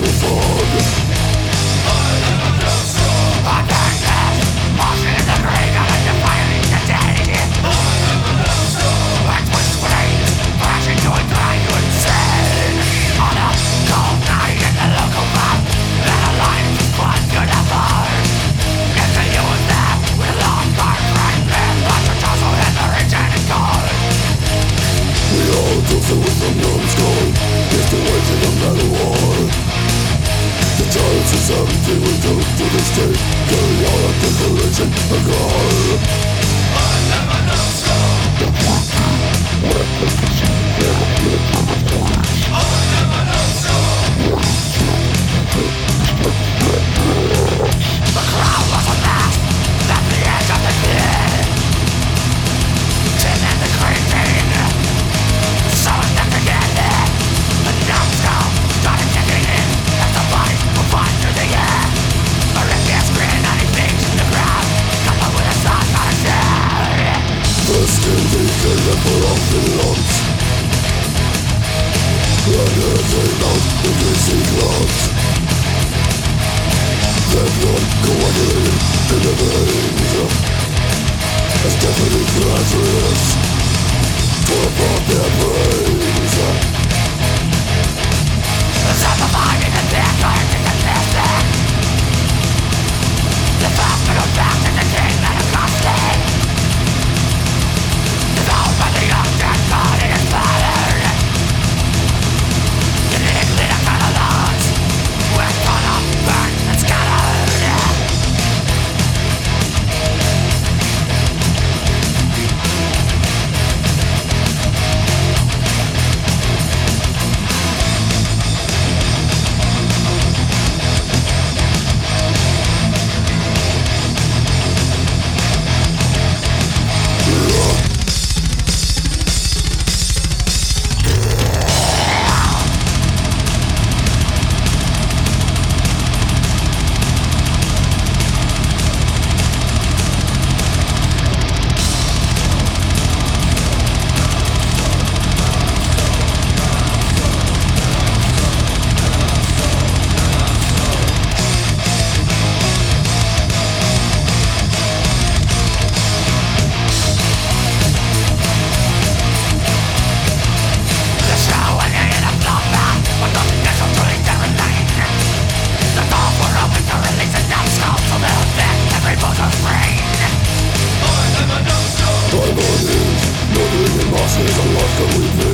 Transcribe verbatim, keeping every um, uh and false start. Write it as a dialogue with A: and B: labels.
A: Everything we do to this day, carry out a declaration of God. The crowd was a mass at the edge of the cliff. Tim and the creeping, so stepped together. The numbskull started kicking in as the body will fly through the air. A rifty grin and he thinks the ground, coupled with a song on a chair. The skin beacon that put off the lumps, and as they mount the greasy clouds, their blood coagulated in the veins as deafening flashes tore apart their brains. Zombified in the death, turned into mystic. The hospital back to the king that have costed, devoured by the young dead body and battered. The neatly kind of lungs were torn up, burned and scattered. My body, nothing in my face, a life can we live.